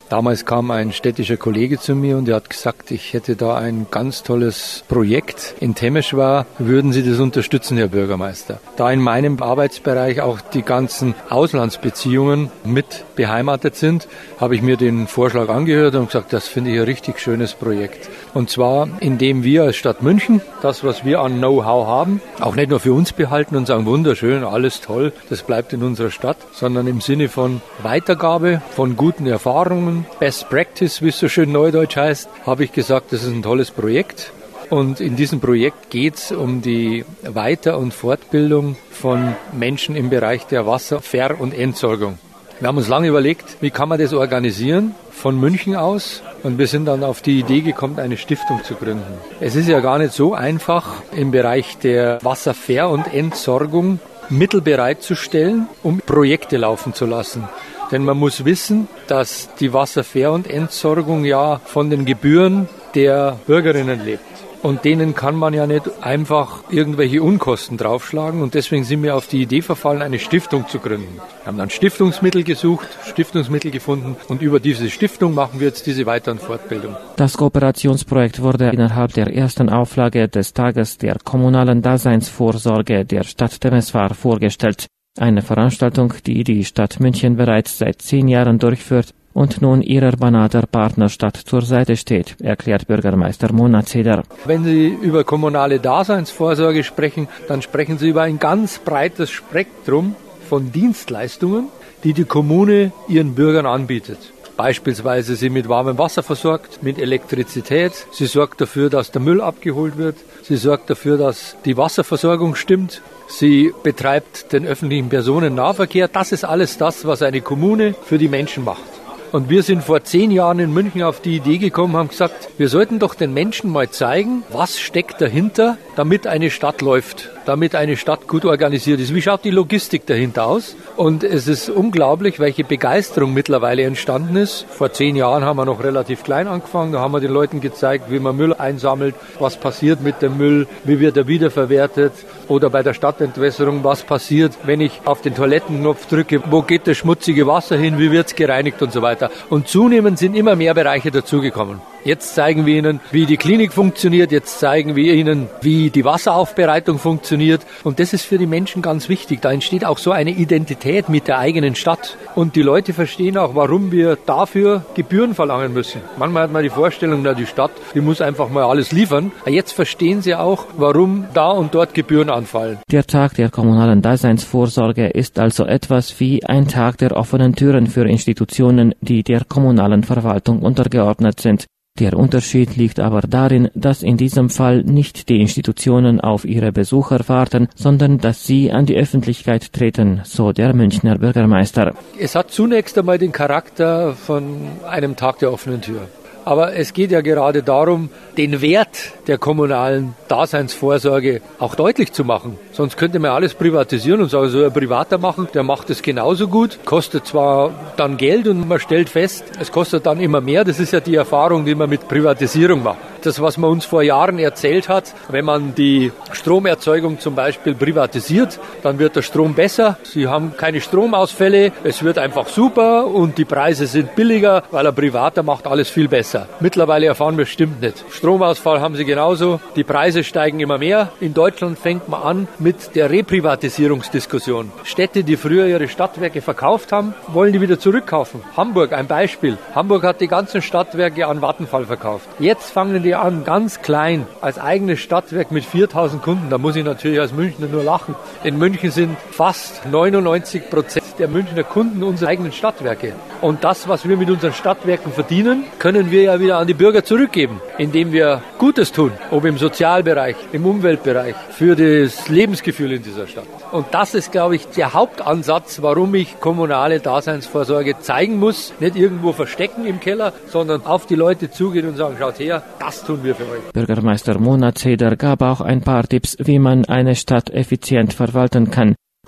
Damals kam ein städtischer Kollege zu mir und der hat gesagt, ich hätte da ein ganz tolles Projekt in Temeswar. Würden Sie das unterstützen, Herr Bürgermeister? Da in meinem Arbeitsbereich auch die ganzen Auslandsbeziehungen mit beheimatet sind, habe ich mir den Vorschlag angehört und gesagt, das finde ich ein richtig schönes Projekt. Und zwar, indem wir als Stadt München das, was wir an Know-how haben, auch nicht nur für uns behalten und sagen, wunderschön, alles toll, das bleibt in unserer Stadt, sondern im Sinne von Weitergabe von guten Erfahrungen, Best Practice, wie es so schön neudeutsch heißt, habe ich gesagt, das ist ein tolles Projekt. Und in diesem Projekt geht es um die Weiter- und Fortbildung von Menschen im Bereich der Wasserver- und Entsorgung. Wir haben uns lange überlegt, wie kann man das organisieren von München aus, und wir sind dann auf die Idee gekommen, eine Stiftung zu gründen. Es ist ja gar nicht so einfach, im Bereich der Wasserver- und Entsorgung Mittel bereitzustellen, um Projekte laufen zu lassen. Denn man muss wissen, dass die Wasserver- und Entsorgung ja von den Gebühren der Bürgerinnen lebt. Und denen kann man ja nicht einfach irgendwelche Unkosten draufschlagen. Und deswegen sind wir auf die Idee verfallen, eine Stiftung zu gründen. Wir haben dann Stiftungsmittel gesucht, Stiftungsmittel gefunden. Und über diese Stiftung machen wir jetzt diese Weiter- und Fortbildung. Das Kooperationsprojekt wurde innerhalb der ersten Auflage des Tages der kommunalen Daseinsvorsorge der Stadt Temeswar vorgestellt. Eine Veranstaltung, die die Stadt München bereits seit 10 Jahren durchführt und nun ihrer Banater Partnerstadt zur Seite steht, erklärt Bürgermeister Mona Zeder. Wenn Sie über kommunale Daseinsvorsorge sprechen, dann sprechen Sie über ein ganz breites Spektrum von Dienstleistungen, die die Kommune ihren Bürgern anbietet. Beispielsweise sie mit warmem Wasser versorgt, mit Elektrizität. Sie sorgt dafür, dass der Müll abgeholt wird. Sie sorgt dafür, dass die Wasserversorgung stimmt. Sie betreibt den öffentlichen Personennahverkehr. Das ist alles das, was eine Kommune für die Menschen macht. Und wir sind vor 10 Jahren in München auf die Idee gekommen, haben gesagt, wir sollten doch den Menschen mal zeigen, was steckt dahinter, damit eine Stadt läuft, damit eine Stadt gut organisiert ist. Wie schaut die Logistik dahinter aus? Und es ist unglaublich, welche Begeisterung mittlerweile entstanden ist. Vor 10 Jahren haben wir noch relativ klein angefangen. Da haben wir den Leuten gezeigt, wie man Müll einsammelt, was passiert mit dem Müll, wie wird er wiederverwertet. Oder bei der Stadtentwässerung, was passiert, wenn ich auf den Toilettenknopf drücke, wo geht das schmutzige Wasser hin, wie wird es gereinigt und so weiter. Und zunehmend sind immer mehr Bereiche dazugekommen. Jetzt zeigen wir Ihnen, wie die Klinik funktioniert, jetzt zeigen wir Ihnen, wie die Wasseraufbereitung funktioniert. Und das ist für die Menschen ganz wichtig. Da entsteht auch so eine Identität mit der eigenen Stadt. Und die Leute verstehen auch, warum wir dafür Gebühren verlangen müssen. Manchmal hat man die Vorstellung, die Stadt, die muss einfach mal alles liefern. Jetzt verstehen sie auch, warum da und dort Gebühren anfallen. Der Tag der kommunalen Daseinsvorsorge ist also etwas wie ein Tag der offenen Türen für Institutionen, die der kommunalen Verwaltung untergeordnet sind. Der Unterschied liegt aber darin, dass in diesem Fall nicht die Institutionen auf ihre Besucher warten, sondern dass sie an die Öffentlichkeit treten, so der Münchner Bürgermeister. Es hat zunächst einmal den Charakter von einem Tag der offenen Tür. Aber es geht ja gerade darum, den Wert der kommunalen Daseinsvorsorge auch deutlich zu machen. Sonst könnte man alles privatisieren und sagen, so ein Privater machen, der macht es genauso gut. Kostet zwar dann Geld und man stellt fest, es kostet dann immer mehr. Das ist ja die Erfahrung, die man mit Privatisierung macht. Das, was man uns vor Jahren erzählt hat, wenn man die Stromerzeugung zum Beispiel privatisiert, dann wird der Strom besser. Sie haben keine Stromausfälle, es wird einfach super und die Preise sind billiger, weil ein Privater macht alles viel besser. Mittlerweile erfahren wir, stimmt nicht. Stromausfall haben sie genauso, die Preise steigen immer mehr. In Deutschland fängt man an mit der Reprivatisierungsdiskussion. Städte, die früher ihre Stadtwerke verkauft haben, wollen die wieder zurückkaufen. Hamburg, ein Beispiel. Hamburg hat die ganzen Stadtwerke an Vattenfall verkauft. Jetzt fangen die an, ganz klein, als eigenes Stadtwerk mit 4.000 Kunden. Da muss ich natürlich als Münchner nur lachen. In München sind fast 99% der Münchner Kunden unsere eigenen Stadtwerke. Und das, was wir mit unseren Stadtwerken verdienen, können wir ja wieder an die Bürger zurückgeben, indem wir Gutes tun, ob im Sozialbereich, im Umweltbereich, für das Lebensgefühl in dieser Stadt. Und das ist, glaube ich, der Hauptansatz, warum ich kommunale Daseinsvorsorge zeigen muss. Nicht irgendwo verstecken im Keller, sondern auf die Leute zugehen und sagen, schaut her, das tun wir für euch. Bürgermeister Mona Zeder gab auch ein paar Tipps, wie man eine Stadt effizient verwalten kann.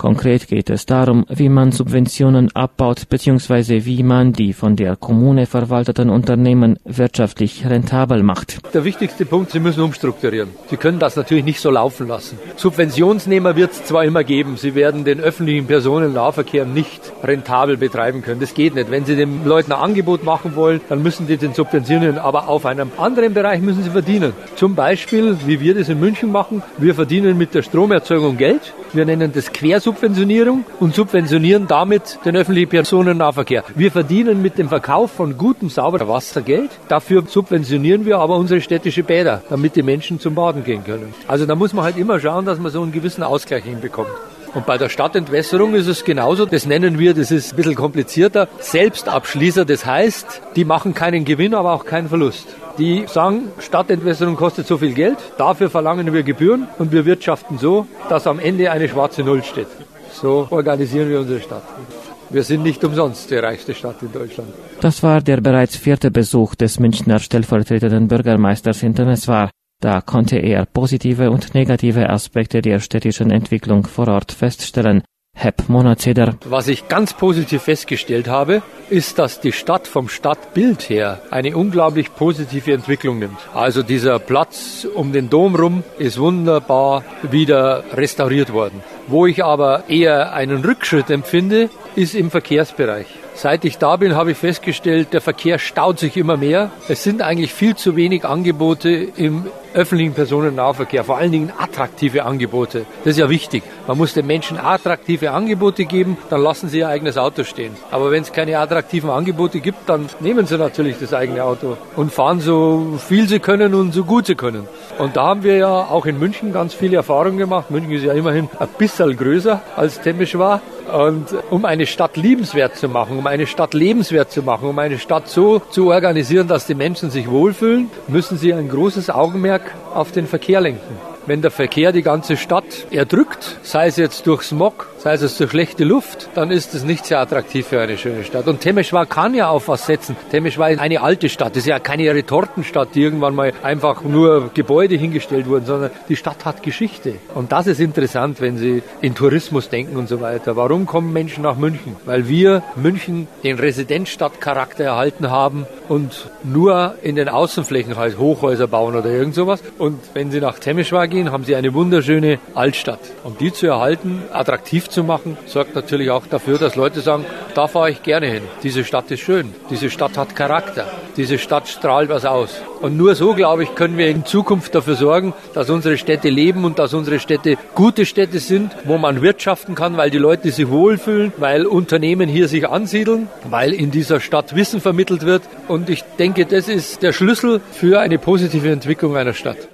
Konkret geht es darum, wie man Subventionen abbaut bzw. wie man die von der Kommune verwalteten Unternehmen wirtschaftlich rentabel macht. Der wichtigste Punkt, Sie müssen umstrukturieren. Sie können das natürlich nicht so laufen lassen. Subventionsnehmer wird es zwar immer geben, Sie werden den öffentlichen Personennahverkehr nicht rentabel betreiben können. Das geht nicht. Wenn Sie den Leuten ein Angebot machen wollen, dann müssen Sie den subventionieren, aber auf einem anderen Bereich müssen Sie verdienen. Zum Beispiel, wie wir das in München machen, wir verdienen mit der Stromerzeugung Geld. Wir nennen das Quersubventionierung und subventionieren damit den öffentlichen Personennahverkehr. Wir verdienen mit dem Verkauf von gutem, sauberem Wasser Geld. Dafür subventionieren wir aber unsere städtische Bäder, damit die Menschen zum Baden gehen können. Also da muss man halt immer schauen, dass man so einen gewissen Ausgleich hinbekommt. Und bei der Stadtentwässerung ist es genauso. Das nennen wir, das ist ein bisschen komplizierter, Selbstabschließer. Das heißt, die machen keinen Gewinn, aber auch keinen Verlust. Die sagen, Stadtentwässerung kostet so viel Geld, dafür verlangen wir Gebühren und wir wirtschaften so, dass am Ende eine schwarze Null steht. So organisieren wir unsere Stadt. Wir sind nicht umsonst die reichste Stadt in Deutschland. Das war der bereits 4. Besuch des Münchner stellvertretenden Bürgermeisters in Temeswar. Da konnte er positive und negative Aspekte der städtischen Entwicklung vor Ort feststellen. Hep Monazeder. Was ich ganz positiv festgestellt habe, ist, dass die Stadt vom Stadtbild her eine unglaublich positive Entwicklung nimmt. Also dieser Platz um den Dom rum ist wunderbar wieder restauriert worden. Wo ich aber eher einen Rückschritt empfinde, ist im Verkehrsbereich. Seit ich da bin, habe ich festgestellt, der Verkehr staut sich immer mehr. Es sind eigentlich viel zu wenig Angebote im öffentlichen Personennahverkehr, vor allen Dingen attraktive Angebote. Das ist ja wichtig. Man muss den Menschen attraktive Angebote geben, dann lassen sie ihr eigenes Auto stehen. Aber wenn es keine attraktiven Angebote gibt, dann nehmen sie natürlich das eigene Auto und fahren so viel sie können und so gut sie können. Und da haben wir ja auch in München ganz viele Erfahrungen gemacht. München ist ja immerhin ein bisschen größer als Temeswar. Und um eine Stadt liebenswert zu machen, um eine Stadt lebenswert zu machen, um eine Stadt so zu organisieren, dass die Menschen sich wohlfühlen, müssen sie ein großes Augenmerk auf den Verkehr lenken. Wenn der Verkehr die ganze Stadt erdrückt, sei es jetzt durch Smog, sei es durch schlechte Luft, dann ist es nicht sehr attraktiv für eine schöne Stadt. Und Temeswar kann ja auf was setzen. Temeswar ist eine alte Stadt. Das ist ja keine Retortenstadt, die irgendwann mal einfach nur Gebäude hingestellt wurden, sondern die Stadt hat Geschichte. Und das ist interessant, wenn Sie in Tourismus denken und so weiter. Warum kommen Menschen nach München? Weil wir München den Residenzstadtcharakter erhalten haben und nur in den Außenflächen halt Hochhäuser bauen oder irgend sowas. Und wenn Sie nach Temeswar gehen, haben Sie eine wunderschöne Altstadt. Um die zu erhalten, attraktiv zu machen, sorgt natürlich auch dafür, dass Leute sagen, da fahre ich gerne hin. Diese Stadt ist schön. Diese Stadt hat Charakter. Diese Stadt strahlt was aus. Und nur so, glaube ich, können wir in Zukunft dafür sorgen, dass unsere Städte leben und dass unsere Städte gute Städte sind, wo man wirtschaften kann, weil die Leute sich wohlfühlen, weil Unternehmen hier sich ansiedeln, weil in dieser Stadt Wissen vermittelt wird. Und ich denke, das ist der Schlüssel für eine positive Entwicklung einer Stadt.